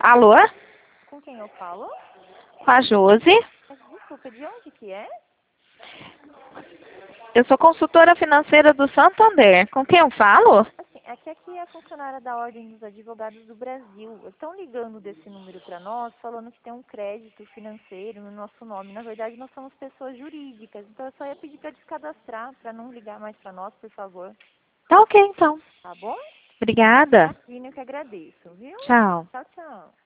Alô? Com quem eu falo? Com a Josi. Mas, desculpa, de onde que é? Eu sou consultora financeira do Santander. Com quem eu falo? Assim, é que aqui é a funcionária da Ordem dos Advogados do Brasil. Estão ligando desse número para nós, falando que tem um crédito financeiro no nosso nome. Na verdade, nós somos pessoas jurídicas, então eu só ia pedir para descadastrar, para não ligar mais para nós, por favor. Tá ok, então. Tá bom? Obrigada. Imagina, eu que agradeço, viu? Tchau. Tchau, tchau.